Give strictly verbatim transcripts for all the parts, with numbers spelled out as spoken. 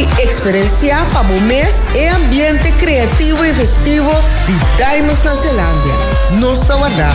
y experiencia para un mes e ambiente creativo y festivo de Diamonds na Zeelandia. No está guardado.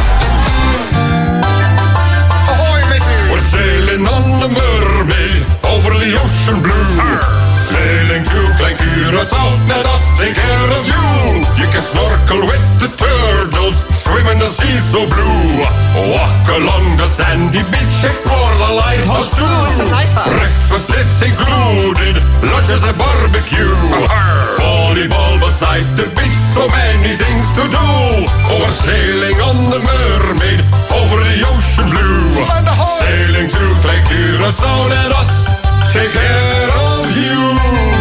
We're sailing on the Mermaid over the ocean blue. Arr. Sailing to Klein Curaçao, let us take care of you. You can snorkel with the turtles, swim in the sea so blue. Walk along the sandy beach, explore the lighthouse too. Breakfast is included, lunch is a barbecue. Volleyball beside the beach, so many things to do. Oh, we're sailing on the Mermaid over the ocean blue. Sailing to Klein Curaçao, let us take care of you.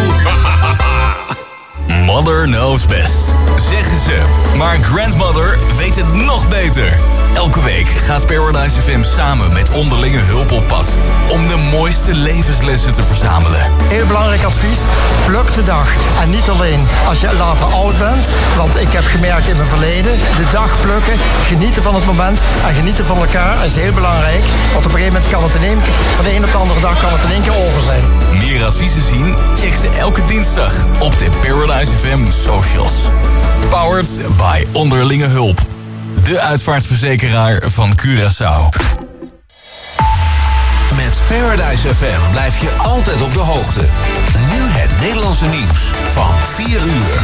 Mother knows best, zeggen ze. Maar Grandmother weet het nog beter. Elke week gaat Paradise F M samen met onderlinge hulp op pad om de mooiste levenslessen te verzamelen. Heel belangrijk advies, pluk de dag. En niet alleen als je later oud bent, want ik heb gemerkt in mijn verleden, de dag plukken, genieten van het moment en genieten van elkaar is heel belangrijk. Want op een gegeven moment kan het in één keer, van de een op de andere dag kan het in één keer over zijn. Meer adviezen zien? Check ze elke dinsdag op de Paradise F M socials. Powered by Onderlinge Hulp. De uitvaartverzekeraar van Curaçao. Met Paradise F M blijf je altijd op de hoogte. Nu het Nederlandse nieuws van vier uur.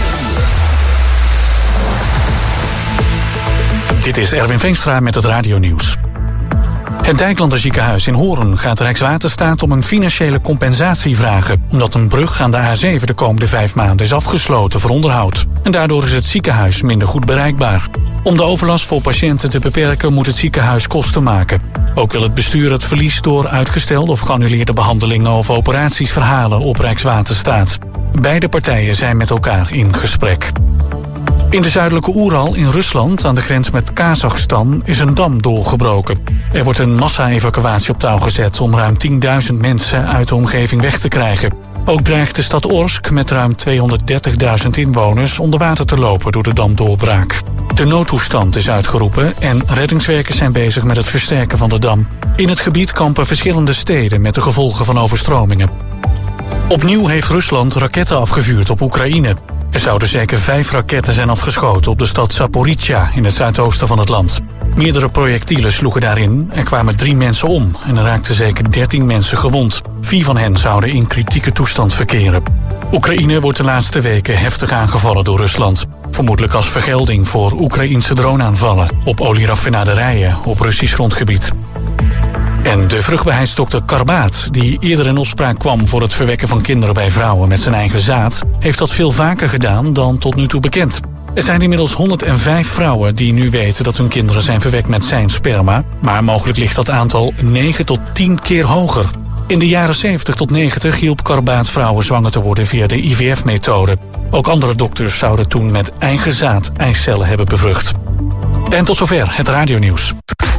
Dit is Erwin Veenstra met het radionieuws. Het Dijklander ziekenhuis in Hoorn gaat Rijkswaterstaat om een financiële compensatie vragen, omdat een brug aan de A zeven de komende vijf maanden is afgesloten voor onderhoud. En daardoor is het ziekenhuis minder goed bereikbaar. Om de overlast voor patiënten te beperken moet het ziekenhuis kosten maken. Ook wil het bestuur het verlies door uitgestelde of geannuleerde behandelingen of operaties verhalen op Rijkswaterstaat. Beide partijen zijn met elkaar in gesprek. In de zuidelijke Oeral in Rusland, aan de grens met Kazachstan, is een dam doorgebroken. Er wordt een massa-evacuatie op touw gezet om ruim tienduizend mensen uit de omgeving weg te krijgen. Ook dreigt de stad Orsk met ruim tweehonderddertigduizend inwoners onder water te lopen door de damdoorbraak. De noodtoestand is uitgeroepen en reddingswerkers zijn bezig met het versterken van de dam. In het gebied kampen verschillende steden met de gevolgen van overstromingen. Opnieuw heeft Rusland raketten afgevuurd op Oekraïne. Er zouden zeker vijf raketten zijn afgeschoten op de stad Zaporizhzhia in het zuidoosten van het land. Meerdere projectielen sloegen daarin, er kwamen drie mensen om en er raakten zeker dertien mensen gewond. Vier van hen zouden in kritieke toestand verkeren. Oekraïne wordt de laatste weken heftig aangevallen door Rusland. Vermoedelijk als vergelding voor Oekraïense droneaanvallen op olieraffinaderijen op Russisch grondgebied. En de vruchtbaarheidsdokter Karbaat, die eerder in opspraak kwam voor het verwekken van kinderen bij vrouwen met zijn eigen zaad, heeft dat veel vaker gedaan dan tot nu toe bekend. Er zijn inmiddels honderdvijf vrouwen die nu weten dat hun kinderen zijn verwekt met zijn sperma, maar mogelijk ligt dat aantal negen tot tien keer hoger. In de jaren zeventig tot negentig hielp Karbaat vrouwen zwanger te worden via de I V F-methode. Ook andere dokters zouden toen met eigen zaad eicellen hebben bevrucht. En tot zover het radionieuws.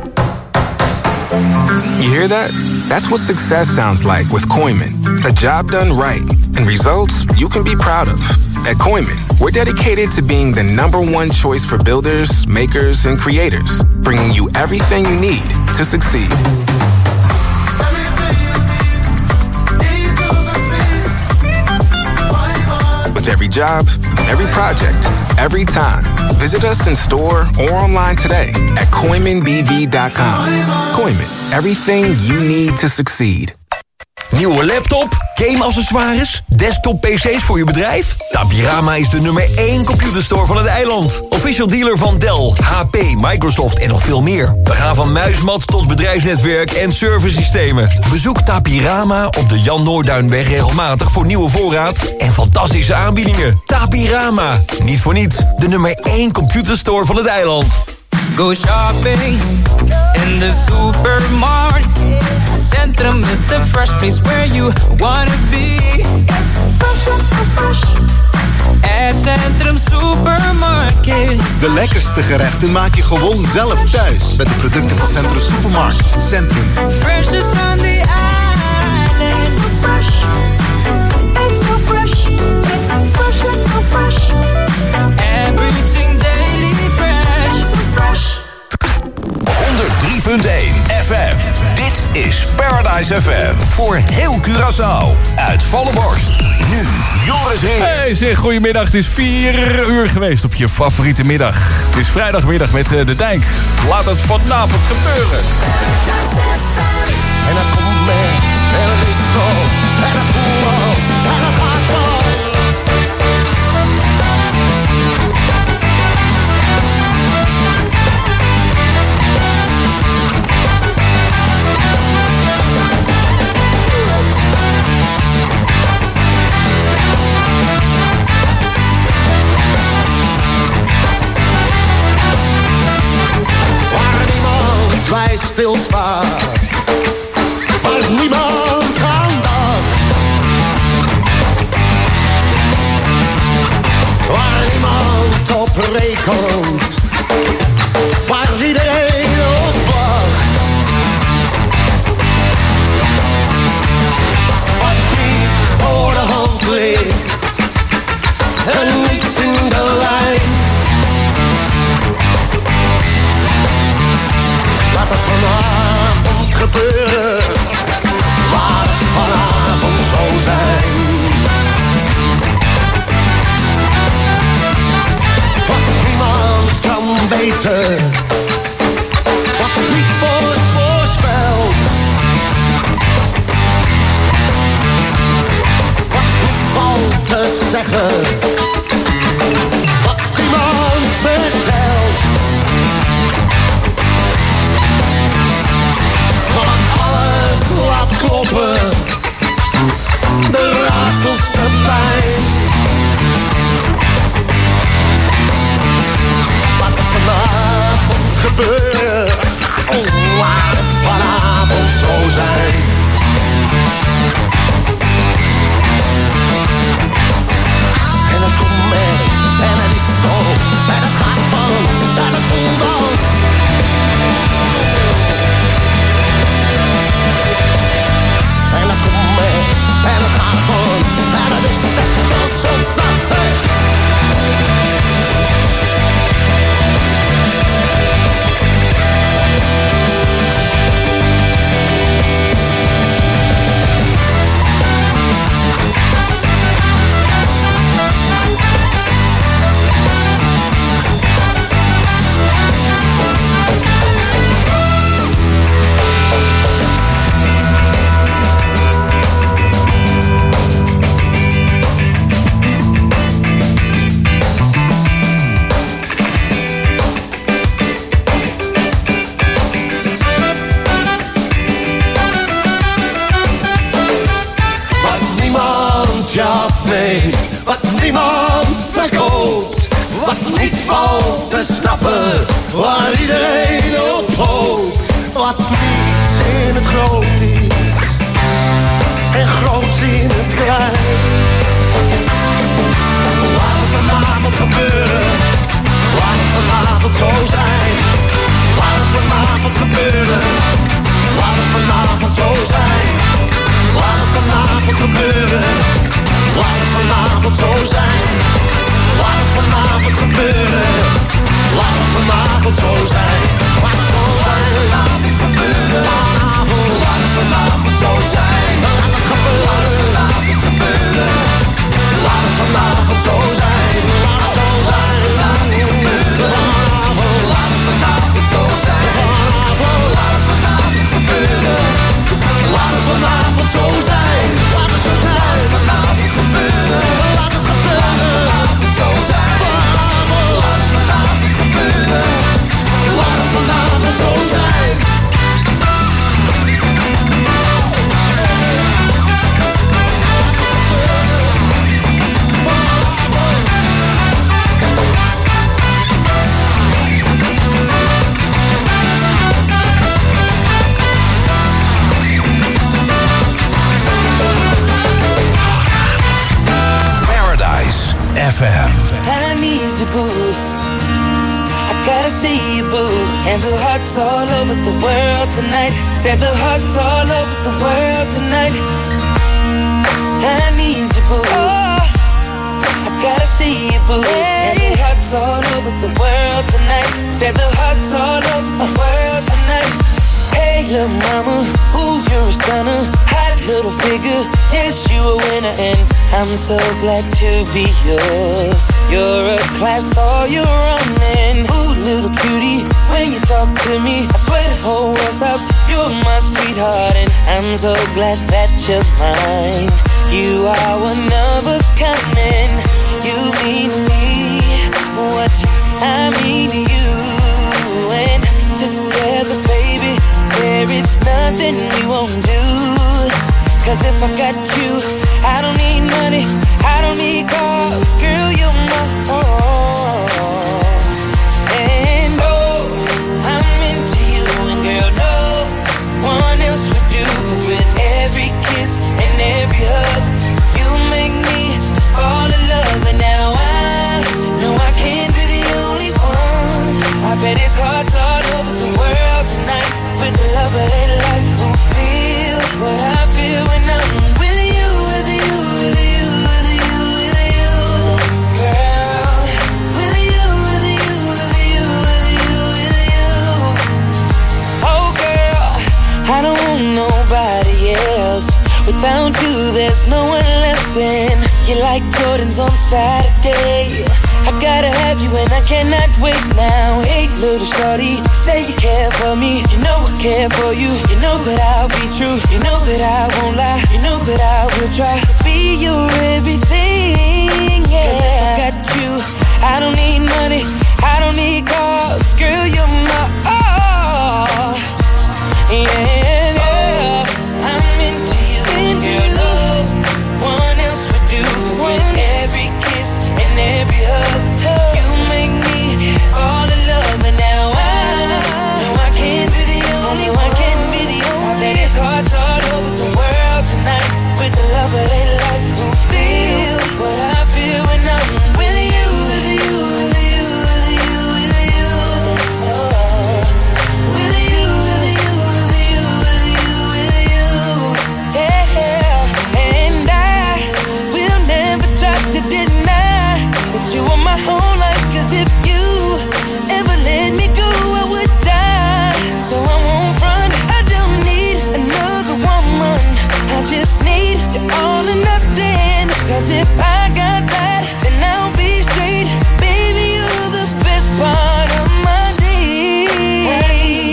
You hear that? That's what success sounds like with Koiman. A job done right and results you can be proud of. At Koiman, we're dedicated to being the number one choice for builders, makers, and creators, bringing you everything you need to succeed. With every job, every project, every time. Visit us in store or online today at Koiman B V dot com. Koiman, everything you need to succeed. Nieuwe laptop, game-accessoires, desktop-P C's voor je bedrijf? Tapirama is de nummer één computerstore van het eiland. Official dealer van Dell, H P, Microsoft en nog veel meer. We gaan van muismat tot bedrijfsnetwerk en servicesystemen. Bezoek Tapirama op de Jan Noorduinweg regelmatig voor nieuwe voorraad en fantastische aanbiedingen. Tapirama, niet voor niets, de nummer één computerstore van het eiland. Go shopping in the supermarket. Centrum is the fresh place where you wanna be. It's fresh, so fresh. At Centrum Supermarket. De lekkerste gerechten maak je gewoon zelf thuis. Met de producten van Centrum Supermarket. Centrum. Fresh is on the island. It's so fresh. It's so fresh. It's fresh, so fresh. Everything daily fresh. It's so fresh. honderd drie punt één F M. Dit is Paradise F M. Voor heel Curaçao. Uit volle borst. Nu Hey zeg, goedemiddag. Het is vier uur geweest op je favoriete middag. Het is vrijdagmiddag met uh, De Dijk. Laat het vanavond gebeuren. En het komt met, en het is vol, en het voelt, en het gaat vol. Waar niemand bij stilstaat, waar niemand aan dacht, waar niemand op rekent, waar iedereen op wacht, wat niet voor de hand ligt en niet in de lijn. Laat het vanavond gebeuren, laat het vanavond zo zijn. Wat niemand kan weten, wat niet wordt voorspeld, wat niet valt te zeggen, wat niemand vertelt. Laat kloppen, de raadsels te pijn. Laat het vanavond gebeuren, oh, laat het vanavond zo zijn. En het komt mee, en het is zo, en het gaat van, en het voelt als. En het komt mee, en het gaat gewoon, en het is net alsof dat hey. Wat niemand verkoopt, wat niet valt te snappen, waar iedereen op hoopt, wat niets in het groot is en groots in het klein. Laat het vanavond gebeuren, laat het vanavond zo zijn. Laat het vanavond gebeuren, laat het vanavond zo zijn. Laat het vanavond gebeuren, laat het vanavond zo zijn. Laat het vanavond gebeuren, laat het vanavond zo zijn. Laat het vanavond gebeuren, vanavond, laat het vanavond zo zijn. Laat het gebeuren, laat het gebeuren, laat het vanavond zo zijn. Laat het zo zijn, laat het gebeuren, vanavond, laat het vanavond zo zijn. Vanavond, laat het vanavond gebeuren, laat het vanavond zo zijn. Laat het zo zijn, vanavond gebeuren, laat het gebeuren, laat het zo zijn. Vanavond, laat het vanavond gebeuren, laat het vanavond zo zijn. F M. I need you, boo. I gotta see you, boo. And the hearts all over the world tonight. Said the hearts all over the world tonight. I need you, boo. Oh, I gotta see you, boo. Hey. And the hearts all over the world tonight. Said the hearts all over the world tonight. Hey, little mama, ooh, you're a stunner. Hot little figure, yes, you a winner, and I'm so glad to be yours. You're a class all your own, and ooh, little cutie, when you talk to me, I swear the whole world stops. You're my sweetheart, and I'm so glad that you're mine. You are one of a kind, and you mean me what I mean to you. And together, baby, there is nothing we won't do. Cause if I got you, I don't need money, I don't need cars. Girl, you're my all. And oh, I'm into you, and girl, no one else would do. Cause with every kiss and every hug, you make me fall in love. And now I know I can't be the only one. I bet it's hard all over the world tonight with the love of their life who feel what I feel when I'm with you, with you, with you, with you, with you, girl. With you, with you, with you, with you, with you. Oh girl, I don't want nobody else. Without you, there's no one left. And you're like Jordans on Saturday. I gotta have you and I cannot wait now. Hey, little shorty, say you care for me. You know I care for you. You know that I'll be true. You know that I won't lie. You know that I will try to be your everything. Yeah. 'Cause if I got you, I don't need money, I don't need cars. Girl, you're my all. Yeah, yeah. I'm into you, and girl, no one else would do. 'Cause with every kiss and every hug, you make me fall in love. And now I know I can't be the only one. I can't be the only. I bet it's hard all over the world tonight with the love of their life who feel what I feel when I'm with you, with you, with you, with you, with you. Oh, with you, with you, with you, with you, with you. Yeah, and I will never try to deny that you are my whole life. 'Cause if you ever let me go, I would die. So I won't run, I don't need another woman. I just need you all or nothing. 'Cause if I got that, then I'll be straight. Baby, you're the best part of my day.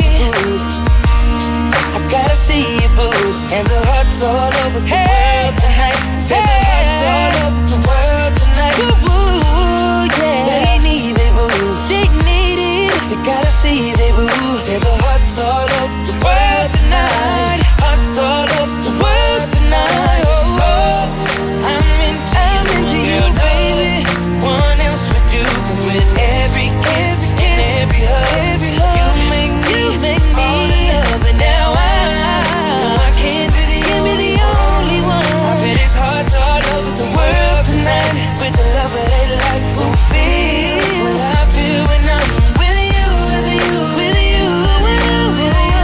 I gotta see you, boo. And the hearts all over the world tonight. Say the hearts all over the world tonight. Woo, yeah. They need it, boo. They need it. They gotta see it, boo. Say the hearts all over the world tonight. Hearts all over the world tonight. Oh, oh. I'm into I'm you, into girl, you, baby. One else would do. 'Cause with every kiss and every hug, every hug, you make me, you make me fall in love. And now I know I can't be the, can't be the only one. I bet it's hard all over the world tonight with the love of their life who feel what I feel when I'm with you, with you, with you, with you, with you,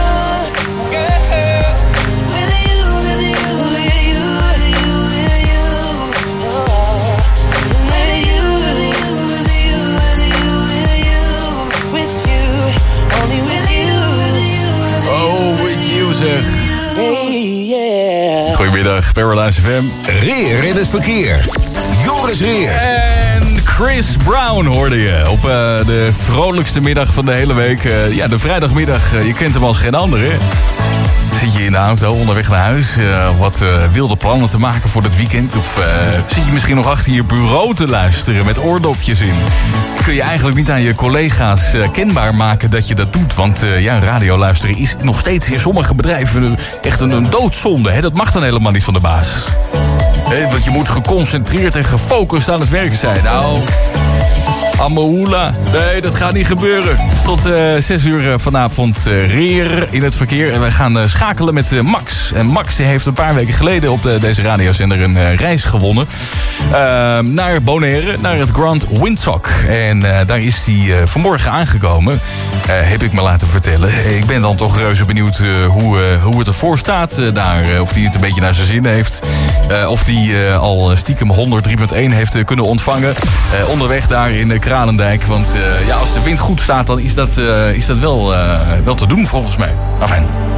girl. With you, with you, with you, with you, with you. Oh, with you, with you, with you, with you, with you, with you, only with you, with you, with you. Oh, with you zeg. Hey, yeah. Goedemiddag, Paradise F M. Reer in het verkeer. Joris Reer. En Chris Brown hoorde je op uh, de vrolijkste middag van de hele week. Uh, ja, de vrijdagmiddag. Uh, je kent hem als geen ander, hè? Zit je in de auto onderweg naar huis uh, wat uh, wilde plannen te maken voor het weekend? Of uh, zit je misschien nog achter je bureau te luisteren met oordopjes in? Kun je eigenlijk niet aan je collega's uh, kenbaar maken dat je dat doet? Want uh, ja, radio luisteren is nog steeds in sommige bedrijven uh, echt een, een doodzonde. Hè? Dat mag dan helemaal niet van de baas. Hè, want je moet geconcentreerd en gefocust aan het werken zijn. Nou, Amahula. Nee, dat gaat niet gebeuren. Tot uh, zes uur uh, vanavond uh, Reer in het verkeer. En wij gaan uh, schakelen met uh, Max. En Max heeft een paar weken geleden op de, deze radiozender een uh, reis gewonnen. Uh, naar Bonaire, naar het Grand Windsock. En uh, daar is hij uh, vanmorgen aangekomen. Uh, heb ik me laten vertellen. Ik ben dan toch reuze benieuwd uh, hoe, uh, hoe het ervoor staat uh, daar. Uh, of hij het een beetje naar zijn zin heeft. Uh, of hij uh, al stiekem honderd drie punt één heeft uh, kunnen ontvangen. Uh, onderweg daar in uh, Kralendijk. Want uh, ja, als de wind goed staat, dan is dat, uh, is dat wel, uh, wel te doen volgens mij. Afijn.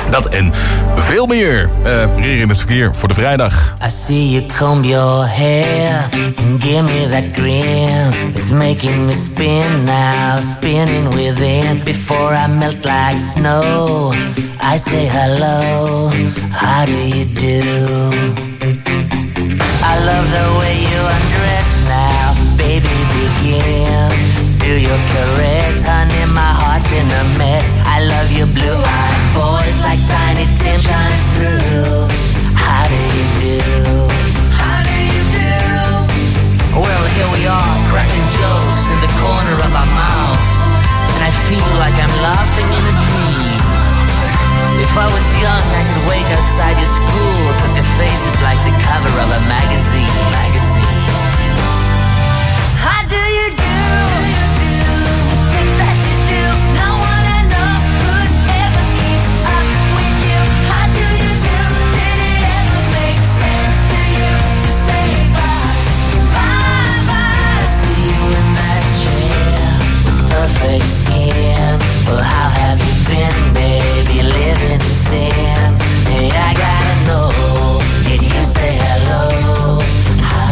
Dat en veel meer. Uh, Reren in het verkeer voor de vrijdag. I see you comb your hair and give me that grin. It's making me spin now, spinning within. Before I melt like snow, I say hello, how do you do? I love the way you undress now, baby begin. Do your caress, honey, my heart's in a mess. I love your blue-eyed voice like Tiny Tim shining through. How do you do? How do you do? Well, here we are, cracking jokes in the corner of our mouths, and I feel like I'm laughing in a dream. If I was young, I could wait outside your school, cause your face is like the cover of a magazine. Magazine. How do you do? The things that you do, no one I know could ever keep up with you. How do you do? Did it ever make sense to you to say bye, bye, bye? I see you in that chair with perfect skin. Well, how have you been, baby? Living in sin. Hey, I gotta know, did you say hello? How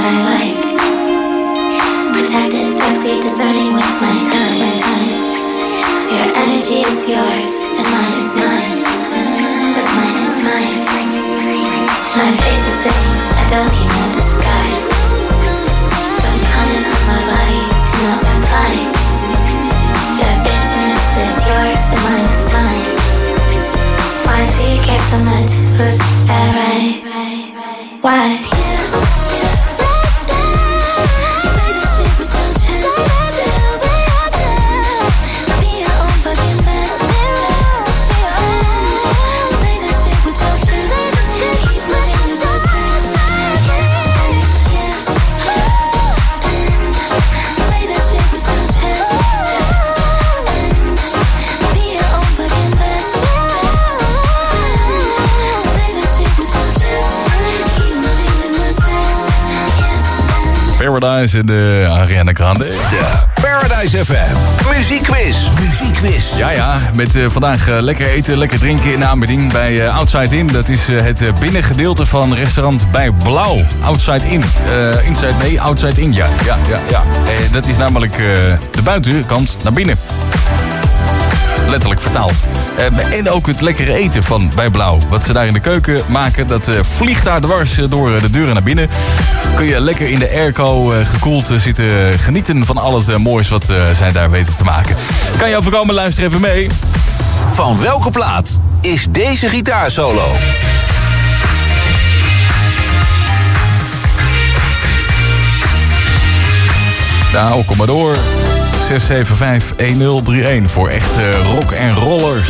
what I like. Protected, sexy, discerning with my time. Your energy is yours, and mine is mine. Cause mine is mine. My face is it, I don't need no disguise. Don't comment on my body, do not reply. Your business is yours, and mine is mine. Why do you care so much? Who's that right? Why? Paradise en de Ariana Grande. De Paradise F M. Muziekquiz. Muziekquiz. Ja, ja. Met uh, vandaag uh, lekker eten, lekker drinken in de aanbieding bij uh, Outside In. Dat is uh, het uh, binnengedeelte van restaurant Bij Blauw. Outside In. Uh, inside, nee, Outside In, ja. Ja, ja, ja. Uh, dat is namelijk uh, de buitenkant naar binnen. Letterlijk vertaald. Uh, en ook het lekkere eten van Bij Blauw. Wat ze daar in de keuken maken, dat uh, vliegt daar dwars uh, door de deuren naar binnen. Kun je lekker in de airco uh, gekoeld uh, zitten genieten van al het uh, moois wat uh, zij daar weten te maken. Kan je overkomen, luister even mee. Van welke plaat is deze gitaarsolo? Nou, kom maar door. zes zeven vijf een nul drie een voor echte rock en rollers.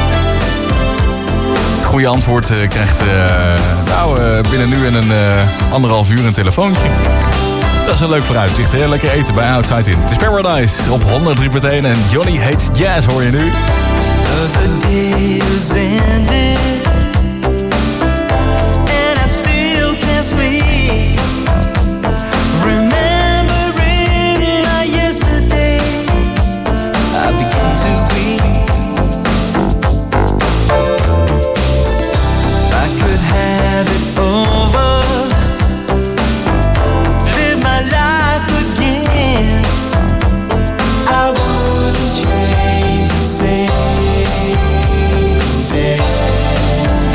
Goeie antwoord uh, krijgt uh, nou, uh, binnen nu en een uh, anderhalf uur een telefoontje. Dat is een leuk vooruitzicht, hè? Lekker eten bij Outside In. Het is Paradise op honderd drie punt één en Johnny Hates Jazz hoor je nu. The day is ended and I still can't sleep. Remembering my yesterday, I begin to weep. I could have it over, live my life again. I wouldn't change a thing.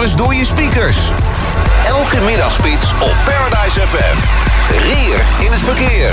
eens door je speakers. Elke middagspits op Paradise F M. Reer in het verkeer.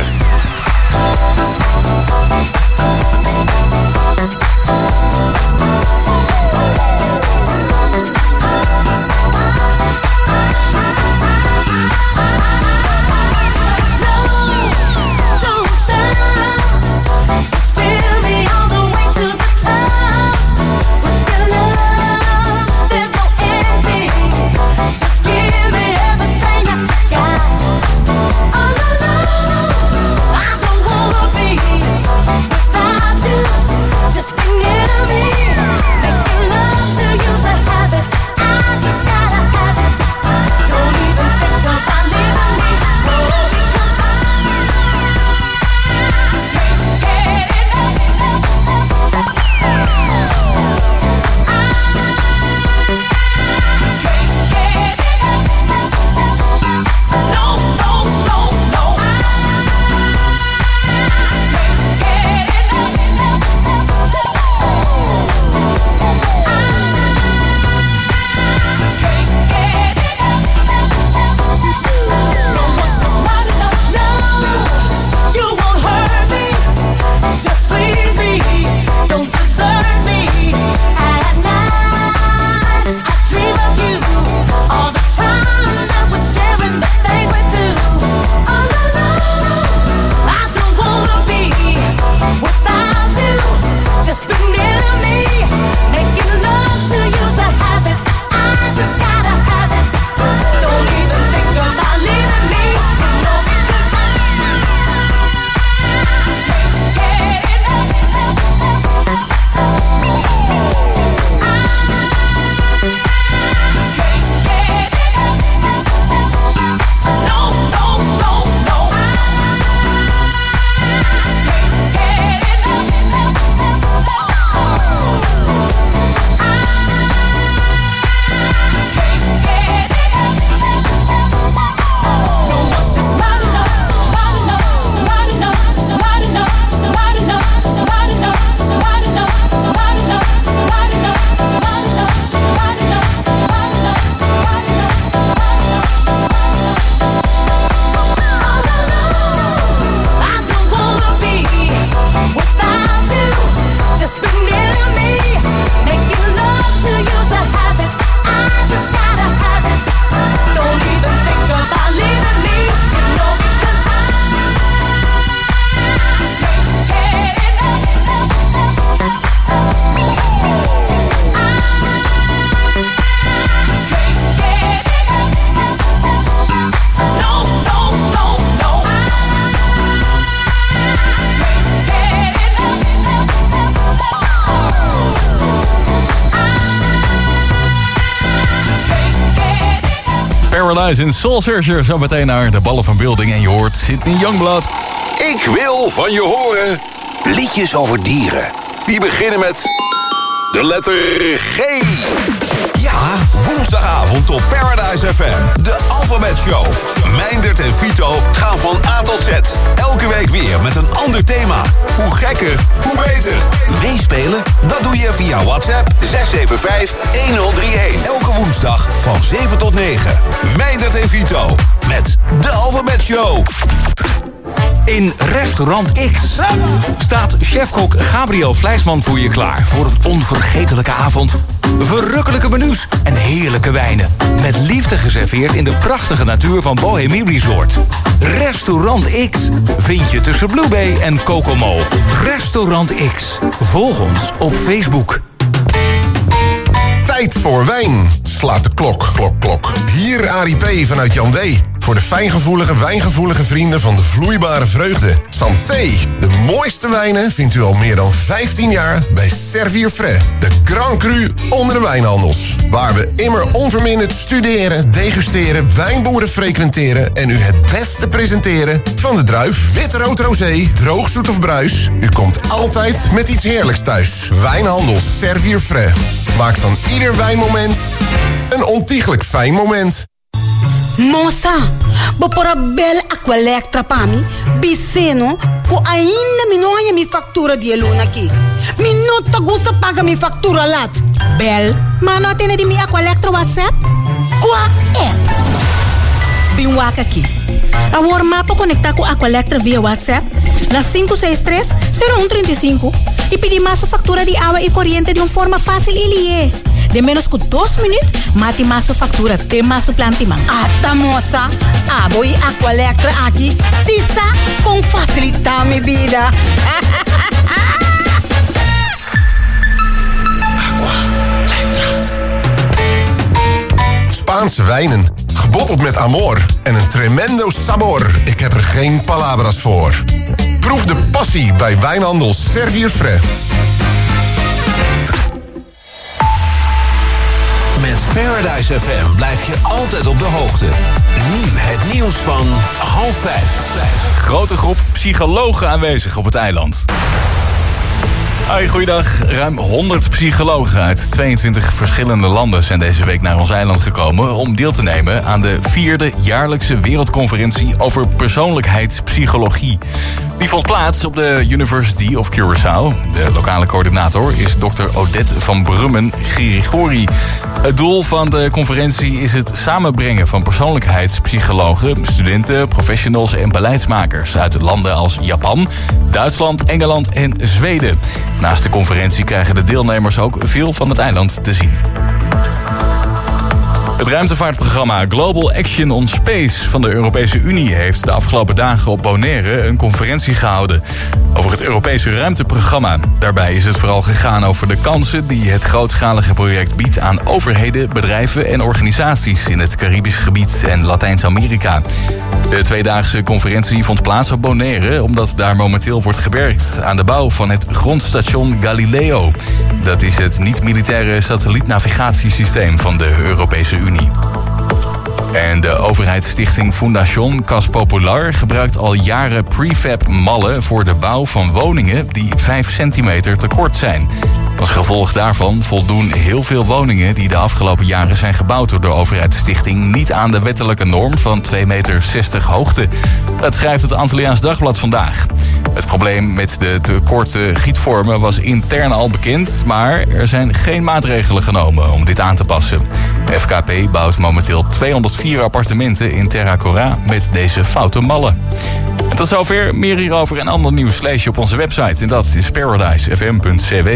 Paradise in Soul Searcher. Zo meteen naar de ballen van Building. En je hoort Sydney Youngblood. Ik wil van je horen liedjes over dieren. Die beginnen met de letter G. Ja, woensdagavond op Paradise F M. De Alphabet Show. Meindert en Vito gaan van A tot Z. Elke week weer met een ander thema. Hoe gekker, hoe beter. Meespelen? Dat doe je via WhatsApp zes zeven vijf een nul drie een. Elke woensdag van zeven tot negen. Meindert en Vito met de Alphabet Show. In Restaurant X staat chefkok Gabriel Vlijsman voor je klaar voor een onvergetelijke avond. Verrukkelijke menus en heerlijke wijnen. Met liefde geserveerd in de prachtige natuur van Bohemie Resort. Restaurant X vind je tussen Blue Bay en Kokomo. Restaurant X. Volg ons op Facebook. Tijd voor wijn. Slaat de klok, klok, klok. Hier Arie P. vanuit Jan D. Voor de fijngevoelige, wijngevoelige vrienden van de vloeibare vreugde. Santé. De mooiste wijnen vindt u al meer dan vijftien jaar bij Servier Frais. De Grand Cru onder de wijnhandels. Waar we immer onverminderd studeren, degusteren, wijnboeren frequenteren en u het beste presenteren van de druif. Wit, rood, rosé, droog, zoet of bruis. U komt altijd met iets heerlijks thuis. Wijnhandels Servier Frais. Maakt van ieder wijnmoment een ontiegelijk fijn moment. Moça, bopora bel aqualectra pa mi, biseno, ko ainda mi noia mi factura di luna aqui. Mi nota gusta paga mi factura lat. Bel, ma não atende de mi aqualectra WhatsApp? Qua app. Bin waka aqui. A war mapa conectar com Aqualectra via WhatsApp na cinco seis três zero um três cinco e pedir mais factura de água e corrente de uma forma fácil e lié. De menos que dois minutos, mate mais factura, tem mais plantimão. Ah, tá moça. Ah, boi Aqualectra aqui, sisa com facilitar minha vida. Spaanse wijnen, gebotteld met amor en een tremendo sabor. Ik heb er geen palabras voor. Proef de passie bij wijnhandel Servier Fre. Met Paradise F M blijf je altijd op de hoogte. Nu het nieuws van half vijf. Grote groep psychologen aanwezig op het eiland. Hoi, goeiedag. Ruim honderd psychologen uit tweeëntwintig verschillende landen zijn deze week naar ons eiland gekomen om deel te nemen aan de vierde jaarlijkse wereldconferentie over persoonlijkheidspsychologie. Die vond plaats op de University of Curaçao. De lokale coördinator is dokter Odette van Brummen Grigori. Het doel van de conferentie is het samenbrengen van persoonlijkheidspsychologen, studenten, professionals en beleidsmakers uit landen als Japan, Duitsland, Engeland en Zweden. Naast de conferentie krijgen de deelnemers ook veel van het eiland te zien. Het ruimtevaartprogramma Global Action on Space van de Europese Unie heeft de afgelopen dagen op Bonaire een conferentie gehouden over het Europese ruimteprogramma. Daarbij is het vooral gegaan over de kansen die het grootschalige project biedt aan overheden, bedrijven en organisaties in het Caribisch gebied en Latijns-Amerika. De tweedaagse conferentie vond plaats op Bonaire omdat daar momenteel wordt gewerkt aan de bouw van het grondstation Galileo. Dat is het niet-militaire satellietnavigatiesysteem van de Europese Unie. En de overheidsstichting Fundación Cas Popular gebruikt al jaren prefab mallen voor de bouw van woningen die vijf centimeter te kort zijn. Als gevolg daarvan voldoen heel veel woningen die de afgelopen jaren zijn gebouwd door de overheidsstichting niet aan de wettelijke norm van twee meter zestig hoogte. Dat schrijft het Antilliaans Dagblad vandaag. Het probleem met de te korte gietvormen was intern al bekend, maar er zijn geen maatregelen genomen om dit aan te passen. F K P bouwt momenteel tweehonderdvier appartementen in Terra Cora met deze foute mallen. En tot zover. Meer hierover en ander nieuws lees je op onze website. En dat is paradise f m punt c w.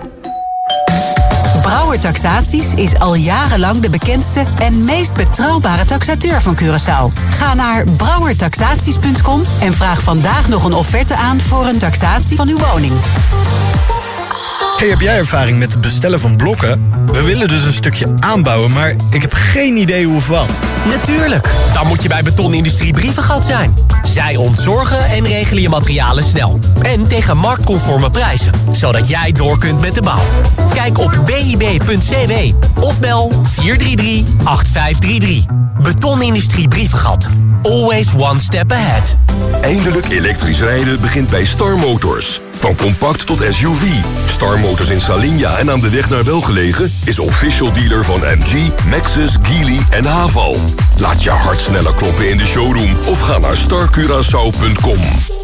Brouwer Taxaties is al jarenlang de bekendste en meest betrouwbare taxateur van Curaçao. Ga naar brouwer taxaties punt com en vraag vandaag nog een offerte aan voor een taxatie van uw woning. Hey, heb jij ervaring met het bestellen van blokken? We willen dus een stukje aanbouwen, maar ik heb geen idee hoe of wat. Natuurlijk, dan moet je bij Betonindustrie Brievengat zijn. Zij ontzorgen en regelen je materialen snel. En tegen marktconforme prijzen, zodat jij door kunt met de bouw. Kijk op b i b punt c w of bel vier drie drie acht vijf drie drie. Betonindustrie Brievengat. Always one step ahead. Eindelijk elektrisch rijden begint bij Star Motors. Van compact tot S U V. Star Motors in Salinja en aan de weg naar Welgelegen is official dealer van M G, Maxus, Geely en Haval. Laat je hart sneller kloppen in de showroom of ga naar star curaçao punt com.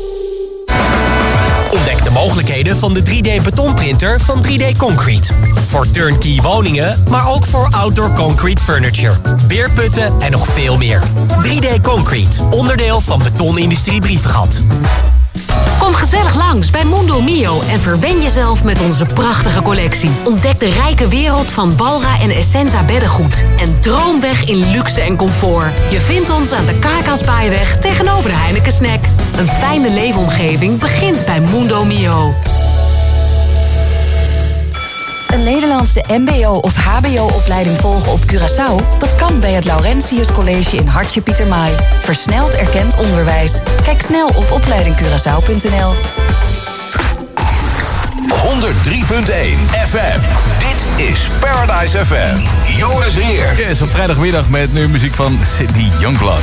Ontdek de mogelijkheden van de drie D betonprinter van drie D Concrete. Voor turnkey woningen, maar ook voor outdoor concrete furniture, beerputten en nog veel meer. drie D Concrete, onderdeel van Betonindustrie Brievengat. Kom gezellig langs bij Mundo Mio en verwen jezelf met onze prachtige collectie. Ontdek de rijke wereld van Balra en Essenza beddengoed. En droom weg in luxe en comfort. Je vindt ons aan de Kaakaspaayweg tegenover de Heineken Snack. Een fijne leefomgeving begint bij Mundo Mio. Een Nederlandse mbo of hbo-opleiding volgen op Curaçao? Dat kan bij het Laurentius College in Hartje Pietermaai. Versneld erkend onderwijs. Kijk snel op opleiding curaçao punt n l. honderd drie punt één F M. Dit is Paradise F M. Joris Heer. Yes, op vrijdagmiddag met nu muziek van Sydney Youngblood.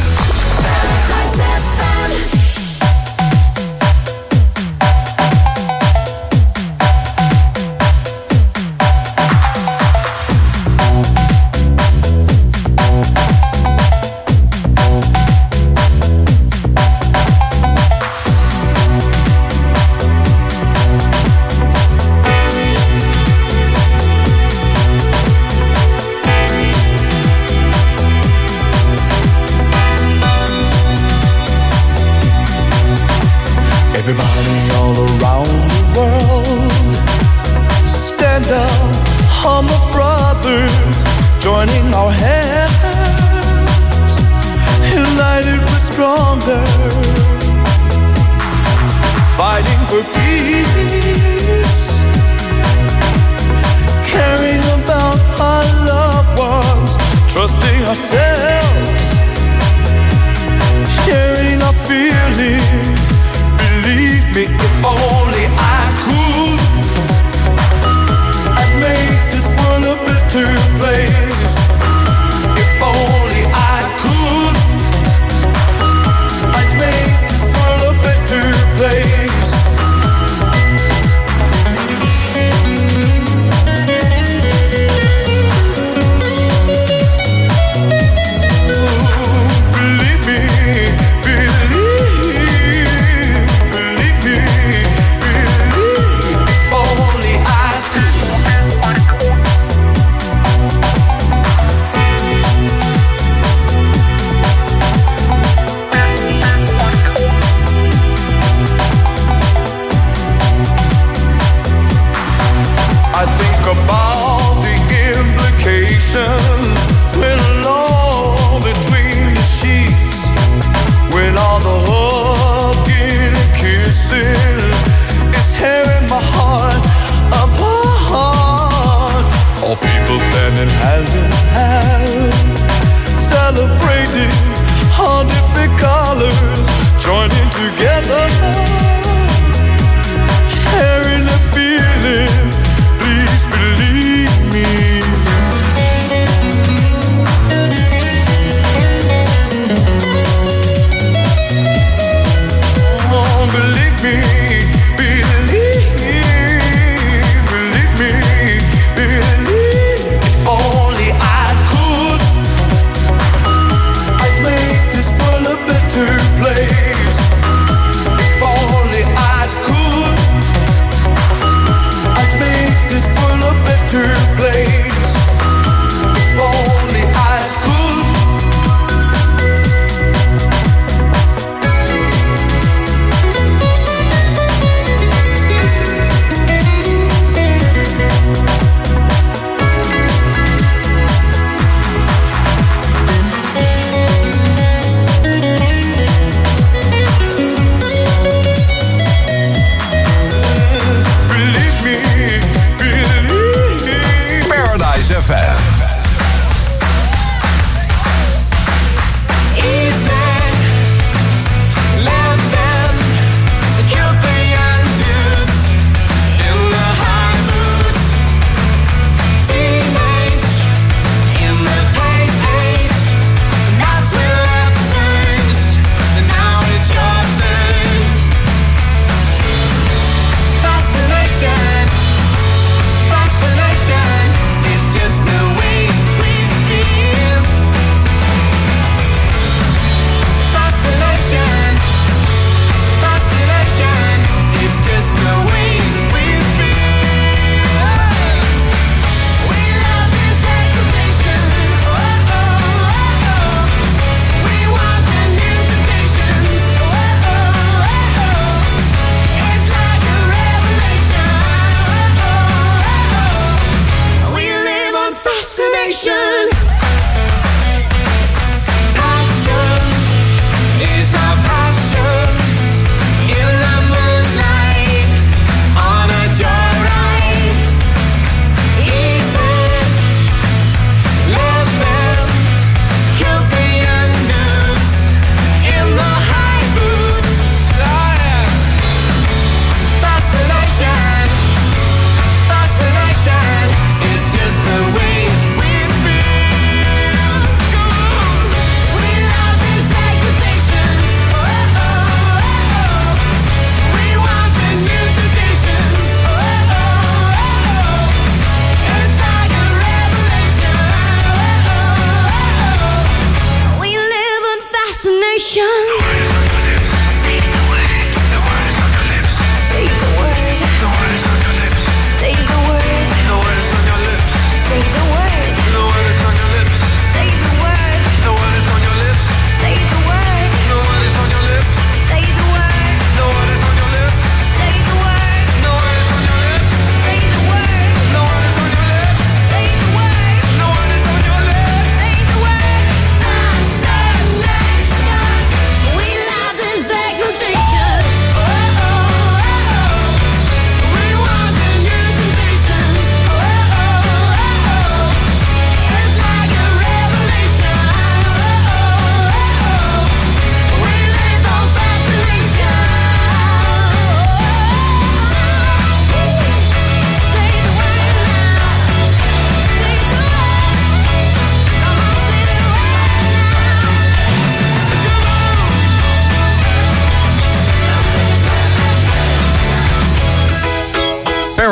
together, all my brothers joining our hands. United we're stronger, fighting for peace, caring about our loved ones, trusting ourselves, sharing our feelings. Believe me, if only I could, I'd make this world a better place. If only I could, I'd make this world a better place.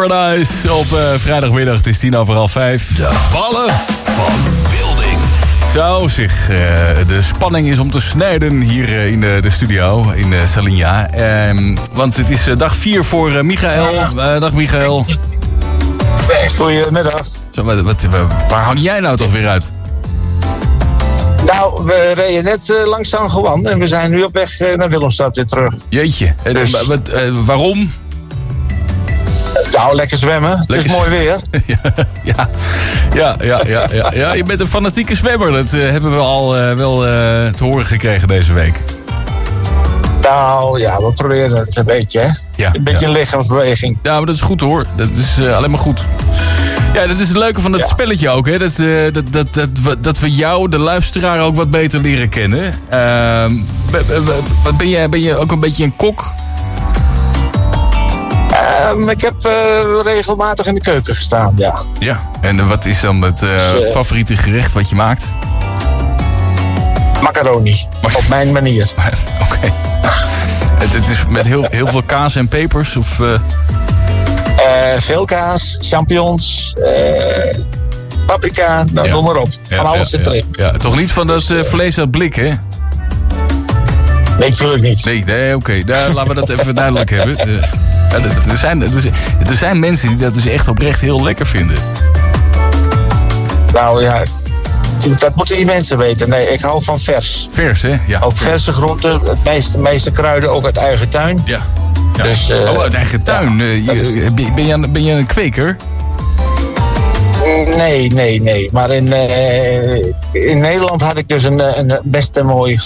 Paradise op uh, vrijdagmiddag. Het is tien over half vijf. De ballen van Building. Zo zeg, uh, de spanning is om te snijden hier uh, in de, de studio in uh, Salinja. Um, want het is uh, dag vier voor uh, Michael. Uh, dag Michael. Goedemiddag. Zo, wat, wat, waar hang jij nou toch weer uit? Nou, we reden net uh, langs San Juan en we zijn nu op weg uh, naar Willemstad weer terug. Jeetje, dus. uh, wat, uh, waarom? Nou, lekker zwemmen. Lekker. Het is mooi weer. ja, ja, ja, ja, ja, ja, ja. Je bent een fanatieke zwemmer. Dat uh, hebben we al uh, wel uh, te horen gekregen deze week. Nou ja, we proberen het een beetje, hè? Ja, een beetje ja. een lichaamsbeweging. Ja, maar dat is goed hoor. Dat is uh, alleen maar goed. Ja, dat is het leuke van dat ja. spelletje ook, hè? Dat, uh, dat, dat, dat, we, dat we jou, de luisteraar, ook wat beter leren kennen. Uh, ben, je, ben je ook een beetje een kok? Um, ik heb uh, regelmatig in de keuken gestaan, ja. Ja, en wat is dan het uh, dus, uh, favoriete gerecht wat je maakt? Macaroni, Mac- op mijn manier. Oké. Okay. het, het is met heel, heel veel kaas en pepers? Of, uh... Uh, veel kaas, champignons, uh, paprika, nou, ja. noem maar op. Van ja, alles ja, zit erin. Ja, ja. Toch niet van dat uh, vlees uit blik, hè? Nee, natuurlijk niet. Nee, nee oké. Okay. Laten we dat even duidelijk hebben. Uh, er, zijn, er zijn mensen die dat dus echt oprecht heel lekker vinden. Nou ja, dat moeten die mensen weten. Nee, ik hou van vers. Vers, hè? Ja. Ook verse groenten, het meeste, meeste kruiden ook uit eigen tuin. Ja. Ja. Dus, uh, oh, uit eigen tuin. Ja, uh, je, is... ben, je, ben je een kweker? Nee, nee, nee. Maar in, uh, in Nederland had ik dus een, een best een mooi...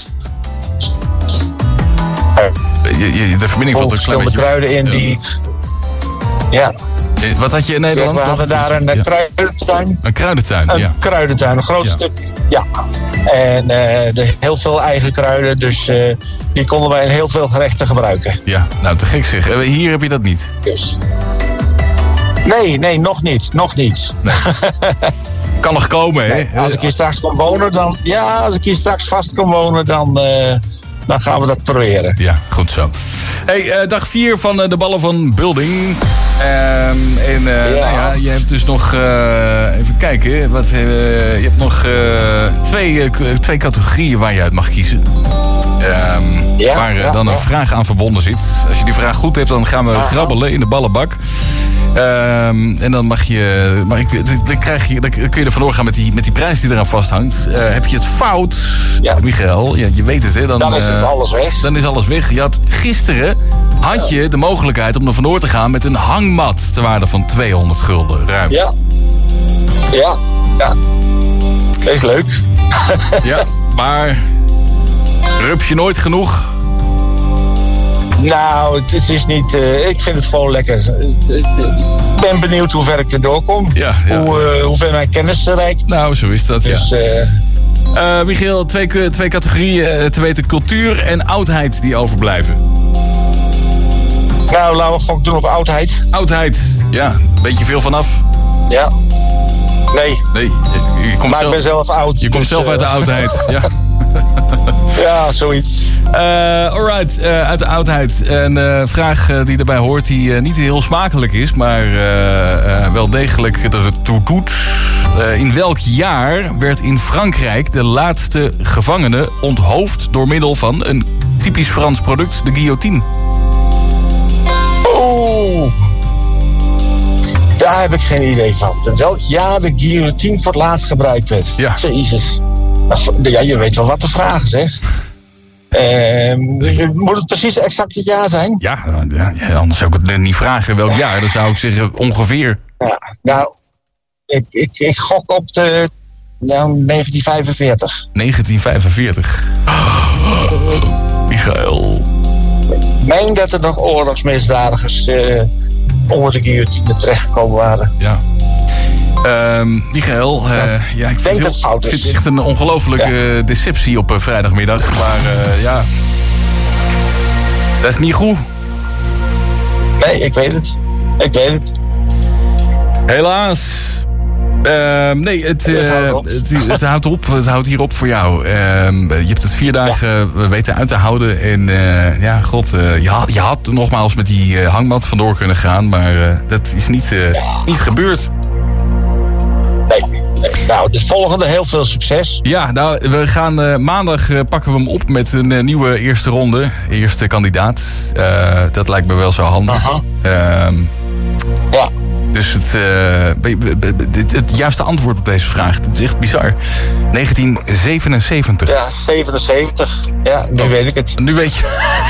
Je, je, de verbinding valt een klein beetje kruiden in ja. die... Ja. Wat had je in Nederland? Zeg, we hadden daar een ja. kruidentuin. Een kruidentuin, een ja. Een kruidentuin, een groot ja. stuk. Ja. En uh, de, heel veel eigen kruiden, dus uh, die konden wij in heel veel gerechten gebruiken. Ja, nou te gek zeg. Hier heb je dat niet. Dus. Nee, nee, nog niet. Nog niet. Nee. Kan nog komen, hè? Nee, als ik hier straks kom wonen, dan... Ja, als ik hier straks vast kom wonen, dan... Uh, Dan gaan we dat proberen. Ja, goed zo. Hey, uh, dag vier van uh, de ballen van Building. Um, en uh, ja. Nou ja, je hebt dus nog... Uh, even kijken. Wat, uh, je hebt nog uh, twee, uh, twee categorieën waar je uit mag kiezen. Um, ja, waar uh, ja, dan een ja. vraag aan verbonden zit. Als je die vraag goed hebt, dan gaan we Aha. grabbelen in de ballenbak. Um, en dan mag je... Maar ik, dan, krijg je dan kun je er vandoor gaan met die, met die prijs die eraan vasthangt. Uh, heb je het fout, ja. Michael, ja, je weet het, hè? Dan, dan is het alles weg. Dan is alles weg. Je had gisteren had je de mogelijkheid om er vandoor te gaan met een hangmat ter waarde van tweehonderd gulden. Ruim. Ja. Ja. Ja. Dat is leuk. Ja, maar rup je nooit genoeg? Nou, het is niet... Uh, ik vind het gewoon lekker. Ik ben benieuwd hoe ver ik erdoor kom. Ja, ja, hoe, uh, hoe ver mijn kennis reikt. Nou, zo is dat, dus, ja. Uh, uh, Michiel, twee, twee categorieën. Uh, te weten cultuur en oudheid die overblijven. Nou, laten we gewoon doen op oudheid. Oudheid, ja. Een beetje veel vanaf. Ja. Nee. Nee, je, je komt maar zelf, ik ben zelf oud. Je dus, komt zelf uit de oudheid, ja. Ja, zoiets. Uh, alright, uh, uit de oudheid. Een uh, vraag uh, die erbij hoort, die uh, niet heel smakelijk is, maar uh, uh, wel degelijk dat het toe doet. Uh, in welk jaar werd in Frankrijk de laatste gevangene onthoofd door middel van een typisch Frans product, de guillotine? Oeh. Daar heb ik geen idee van. In welk jaar de guillotine voor het laatst gebruikt werd? Ja. Jezus. Ja, je weet wel wat de vraag is, hè? Uh, moet het precies exact het jaar zijn? Ja, ja, anders zou ik het niet vragen welk jaar. Dan zou ik zeggen ongeveer. Ja, nou, ik, ik, ik gok op de nou, negentien vijfenveertig. negentien vijfenveertig. Oh, Michael. Ik meen dat er nog oorlogsmisdadigers uh, onder de guillotine terechtgekomen waren. Ja. Um, Michael, uh, ja. ja, ik vind, heel, het vind het echt een ongelofelijke ja. deceptie op uh, vrijdagmiddag. Maar uh, ja, dat is niet goed. Nee, ik weet het. Ik weet het. Helaas. Uh, nee, het, uh, het, het, houdt op, het houdt hier op voor jou. Uh, je hebt het vier dagen ja. weten uit te houden. En uh, ja, god, uh, je, had, je had nogmaals met die uh, hangmat vandoor kunnen gaan. Maar uh, dat is niet, uh, ja. niet gebeurd. Nee, nee. Nou, de volgende heel veel succes. Ja, nou, we gaan uh, maandag uh, pakken we hem op met een uh, nieuwe eerste ronde. Eerste kandidaat. Uh, dat lijkt me wel zo handig. Uh, ja. Dus het, uh, het, het juiste antwoord op deze vraag, het is echt bizar. negentien zevenenzeventig. Ja, zevenenzeventig. Ja, nu oh, weet ik het. Nu weet je.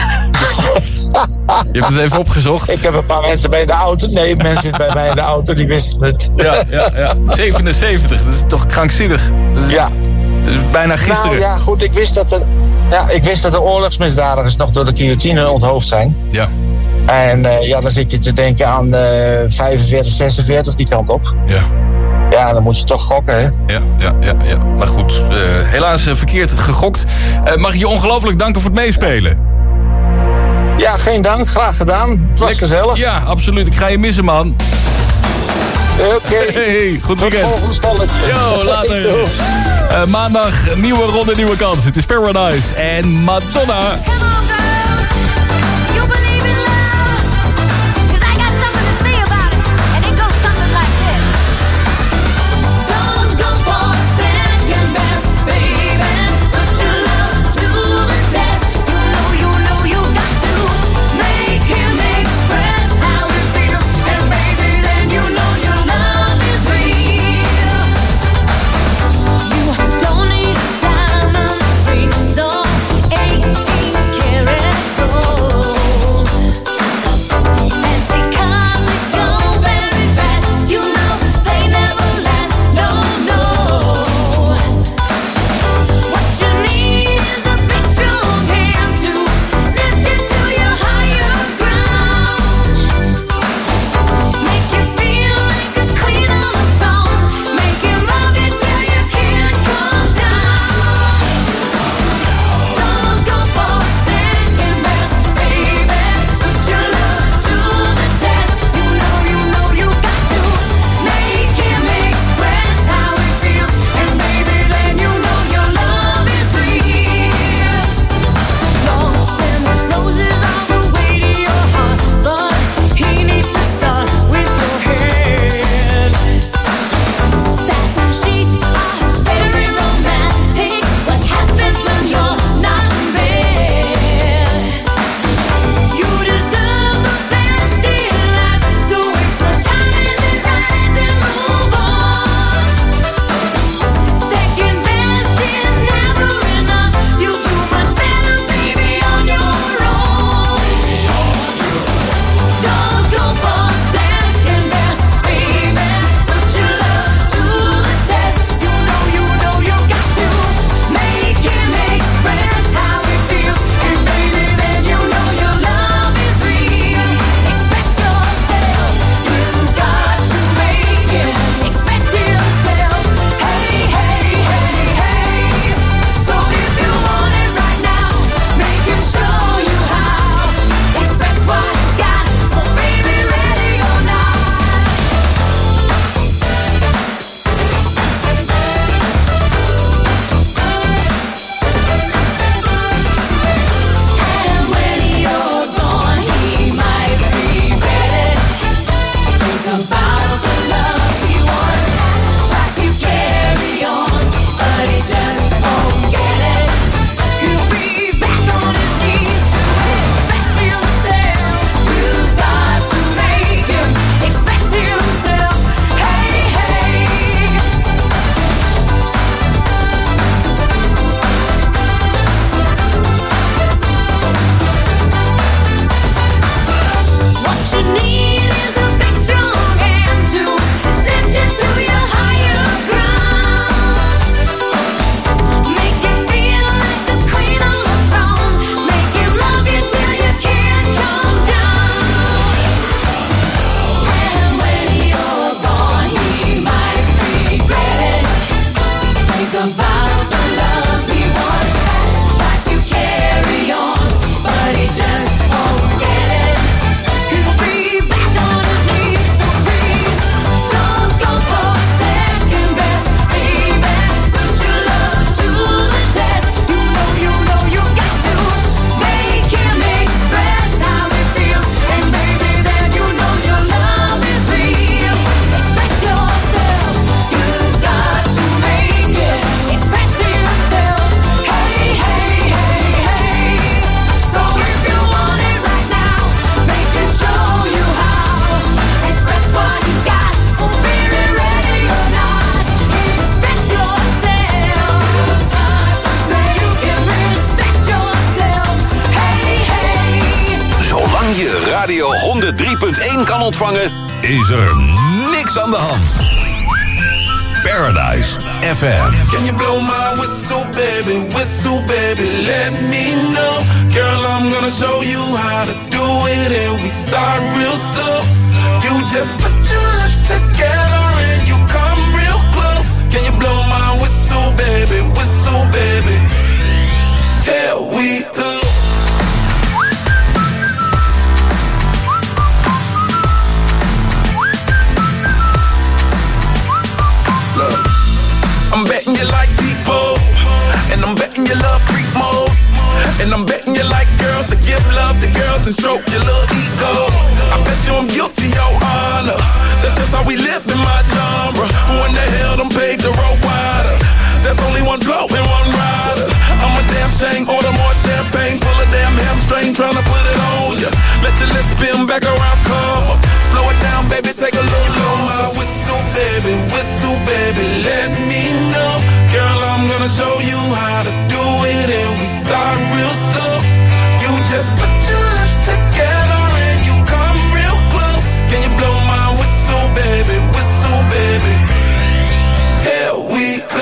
Je hebt het even opgezocht. Ik heb een paar mensen bij de auto. Nee, mensen bij mij in de auto, die wisten het. Ja, ja, ja. zevenenzeventig, dat is toch krankzinnig? Dat is, ja. Dat is bijna gisteren. Nou ja, goed, ik wist dat de, ja, ik wist dat de oorlogsmisdadigers nog door de guillotine onthoofd zijn. Ja. En uh, ja, dan zit je te denken aan uh, vijfenveertig, zesenveertig, die kant op. Ja. Ja, dan moet je toch gokken, hè? Ja, ja, ja. ja. Maar goed, uh, helaas uh, verkeerd gegokt. Uh, mag ik je ongelooflijk danken voor het meespelen? Ja, geen dank. Graag gedaan. Het was gezellig. Ja, absoluut. Ik ga je missen, man. Oké. Okay. Hey, goed weekend. Tot volgende spelletje. Yo, later. uh, maandag, nieuwe ronde, nieuwe kans. Het is Paradise en Madonna. Don't need diamond rings or eighteen karat radio honderddrie punt één kan ontvangen, is er niks aan de hand. Paradise F M. Can you blow my whistle, baby, whistle, baby, let me know. Girl, I'm gonna show you how to do it, and we start real slow. You just put your lips together and you come real close. Can you blow my whistle, baby, whistle, baby? Here we go. Look, I'm betting you like people, and I'm betting you love freak mode, and I'm betting you like girls to give love to girls and stroke your little ego. I bet you I'm guilty, your honor. That's just how we live in my genre. When the hell done paved the road wider? There's only one flow and one rider. I'm a damn shame, order more champagne, pull a damn hamstring, tryna put it on ya. Let your lips spin back around, come up. Slow it down, baby, take a little low. My whistle, baby, whistle, baby, let me know. Girl, I'm gonna show you how to do it, and we start real slow. You just put your lips together and you come real close. Can you blow my whistle, baby, whistle, baby? Here we go.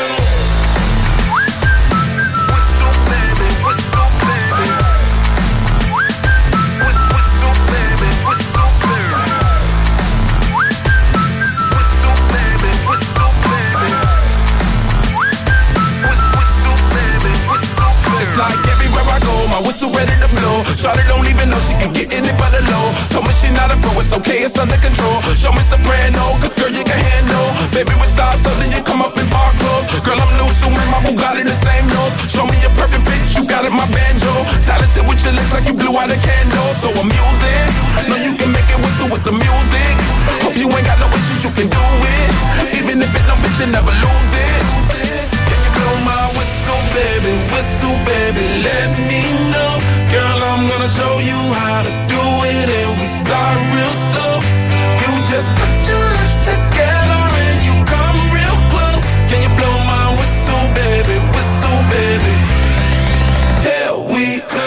My whistle ready to blow. Shawty don't even know she can get in it by the low. Told me she not a pro, it's okay, it's under control. Show me soprano, cause girl you can handle. Baby with stars, so then you come up in park clothes. Girl I'm new, so man, my Bugatti the same nose. Show me your perfect pitch, you got it, my banjo. Talented with your lips like you blew out a candle. So I'm using, know you can make it whistle with the music. Hope you ain't got no issues, you can do it. Even if it don't fit, you never lose it. Can you blow my whistle, baby, whistle, baby, let me know. Girl, I'm gonna show you how to do it, and we start real slow. You just put your lips together and you come real close. Can you blow my whistle, baby, whistle, baby? Here we go.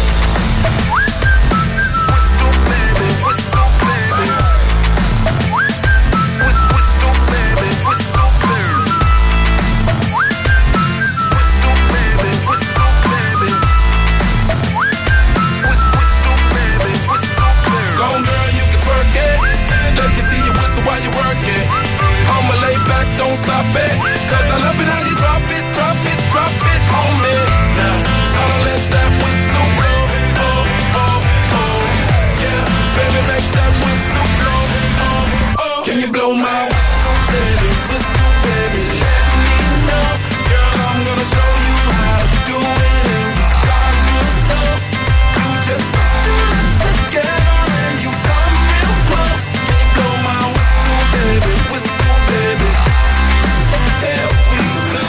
While you work it, I'ma lay back, don't stop it. Cause I love it how you drop it, drop it, drop it on me. Now, tryna let that whistle blow. Oh, oh, oh, yeah. Baby, make that whistle blow. Oh, oh. Can you blow my whistle, baby, whistle, baby, let me know. Girl, I'm gonna show you how to do it, and we start real slow. You just put your lips together and you come real close. Can you blow my baby, whistle, baby, here we go.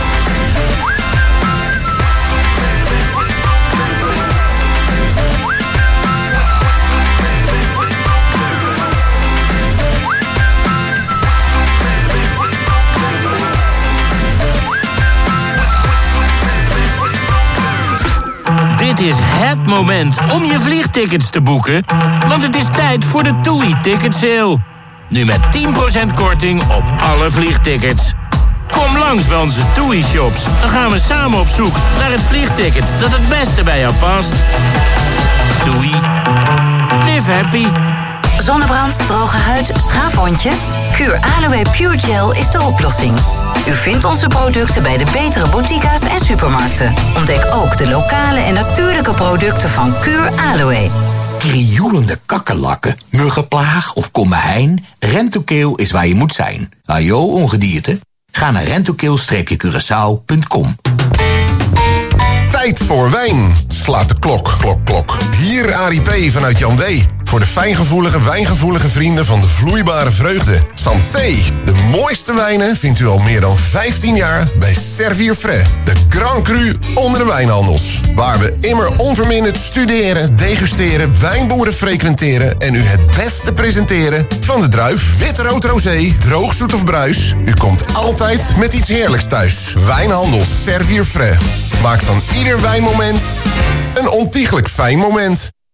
Dit is het moment om je vliegtickets te boeken, want het is tijd voor de TUI Ticket Sale. Nu met tien procent korting op alle vliegtickets. Kom langs bij onze TUI-shops. Dan gaan we samen op zoek naar het vliegticket dat het beste bij jou past. TUI. Live happy. Zonnebrand, droge huid, schaafwondje? Cure Aloe Pure Gel is de oplossing. U vindt onze producten bij de betere boutiques en supermarkten. Ontdek ook de lokale en natuurlijke producten van Cure Aloe. Krioelende kakkerlakken, muggenplaag of kommehein? Rentokil is waar je moet zijn. Ajo, ongedierte? Ga naar rentokil Curaçao punt com. Tijd voor wijn. Slaat de klok, klok, klok. Hier Arie P. vanuit Jan D. Voor de fijngevoelige, wijngevoelige vrienden van de vloeibare vreugde. Santé. De mooiste wijnen vindt u al meer dan vijftien jaar bij Servier Frais. De Grand Cru onder de wijnhandels. Waar we immer onverminderd studeren, degusteren, wijnboeren frequenteren en u het beste presenteren van de druif. Wit, rood, rosé, droog, zoet of bruis. U komt altijd met iets heerlijks thuis. Wijnhandels Servier Frais. Maak van ieder wijnmoment een ontiegelijk fijn moment.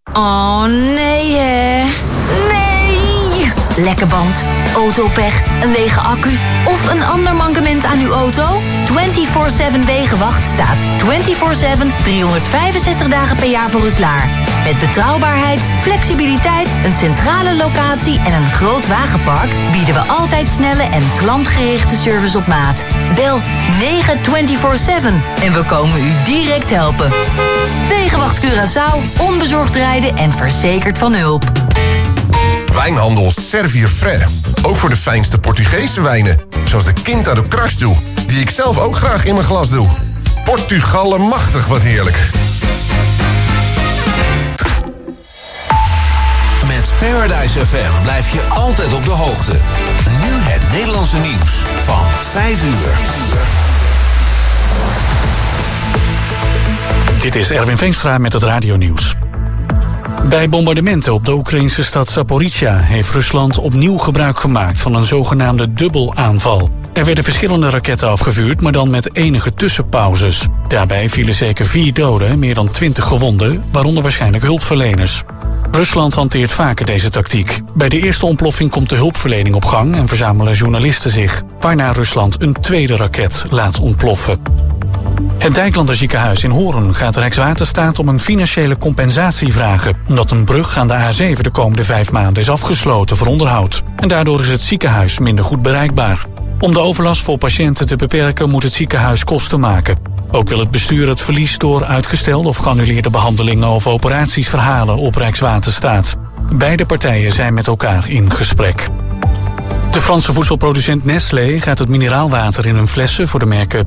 Oh, nee hè. Nee! Lekke band, autopech, een lege accu of een ander mankement aan uw auto? vierentwintig zeven Wegenwacht staat vierentwintig zeven, driehonderdvijfenzestig dagen per jaar voor u klaar. Met betrouwbaarheid, flexibiliteit, een centrale locatie en een groot wagenpark bieden we altijd snelle en klantgerichte service op maat. Bel negen vierentwintig zeven en we komen u direct helpen. Wegenwacht Curaçao, onbezorgd rijden en verzekerd van hulp. Wijnhandel Servier Frais. Ook voor de fijnste Portugese wijnen. Zoals de Quinta do Crasto, die ik zelf ook graag in mijn glas doe. Portugal, machtig wat heerlijk. Met Paradise F M blijf je altijd op de hoogte. Nu het Nederlandse nieuws van vijf uur. Dit is Erwin Veenstra met het radionieuws. Bij bombardementen op de Oekraïnse stad Zaporizhia heeft Rusland opnieuw gebruik gemaakt van een zogenaamde dubbelaanval. Er werden verschillende raketten afgevuurd, maar dan met enige tussenpauzes. Daarbij vielen zeker vier doden en meer dan twintig gewonden, waaronder waarschijnlijk hulpverleners. Rusland hanteert vaker deze tactiek. Bij de eerste ontploffing komt de hulpverlening op gang en verzamelen journalisten zich, waarna Rusland een tweede raket laat ontploffen. Het Dijklander ziekenhuis in Hoorn gaat Rijkswaterstaat om een financiële compensatie vragen, omdat een brug aan de A zeven de komende vijf maanden is afgesloten voor onderhoud. En daardoor is het ziekenhuis minder goed bereikbaar. Om de overlast voor patiënten te beperken moet het ziekenhuis kosten maken. Ook wil het bestuur het verlies door uitgestelde of geannuleerde behandelingen of operaties verhalen op Rijkswaterstaat. Beide partijen zijn met elkaar in gesprek. De Franse voedselproducent Nestlé gaat het mineraalwater in hun flessen voor de merken